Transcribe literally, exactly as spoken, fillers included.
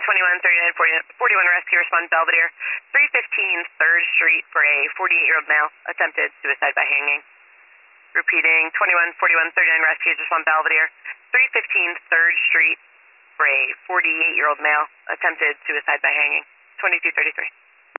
twenty-one thirty-nine forty-one rescue respond Belvedere. three fifteen third Street for a forty-eight-year-old male attempted suicide by hanging. Repeating, twenty-one forty-one thirty-nine rescues respond Belvedere. three fifteen third Street for a forty-eight-year-old male attempted suicide by hanging. twenty-two thirty-three.